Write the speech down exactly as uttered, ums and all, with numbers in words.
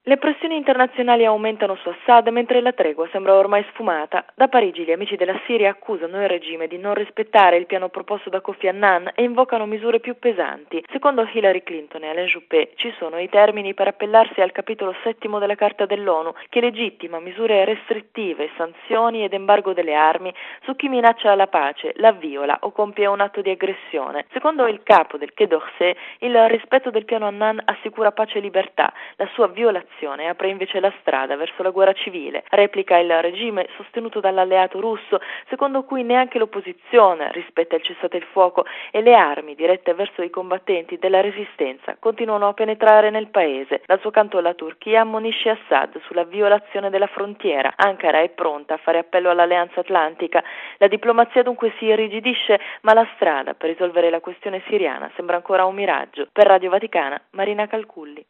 Le pressioni internazionali aumentano su Assad mentre la tregua sembra ormai sfumata. Da Parigi gli amici della Siria accusano il regime di non rispettare il piano proposto da Kofi Annan e invocano misure più pesanti. Secondo Hillary Clinton e Alain Juppé ci sono i termini per appellarsi al capitolo settimo della Carta dell'ONU che legittima misure restrittive, sanzioni ed embargo delle armi su chi minaccia la pace, la viola o compie un atto di aggressione. Secondo il capo del Quai d'Orsay, il rispetto del piano Annan assicura pace e libertà, la sua violazione apre invece la strada verso la guerra civile. Replica il regime sostenuto dall'alleato russo, secondo cui neanche l'opposizione rispetta il cessate il fuoco e le armi dirette verso i combattenti della resistenza continuano a penetrare nel paese. Dal suo canto la Turchia ammonisce Assad sulla violazione della frontiera. Ankara è pronta a fare appello all'Alleanza Atlantica. La diplomazia dunque si irrigidisce, ma la strada per risolvere la questione siriana sembra ancora un miraggio. Per Radio Vaticana, Marina Calculli.